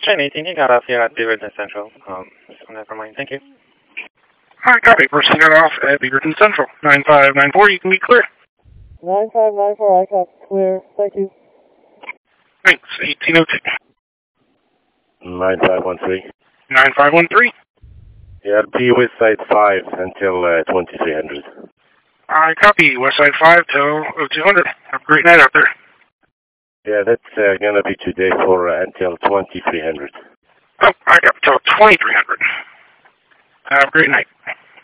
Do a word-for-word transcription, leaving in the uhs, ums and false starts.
Train eighteen, you got off here at Beaverton Central. Um, so never mind, thank you. Hi, copy. Proceed off at Beaverton Central. nine five nine four, you can be clear. nine five nine four, I got clear, thank you. Thanks. eighteen oh two. nine five one three. nine five one three. Yeah, P West Side five until uh, twenty-three hundred. I copy. West Side five till oh two hundred. Have a great night out there. Yeah, that's uh, gonna be today for uh, until twenty-three hundred. Oh, I got till twenty-three hundred. Have a great night.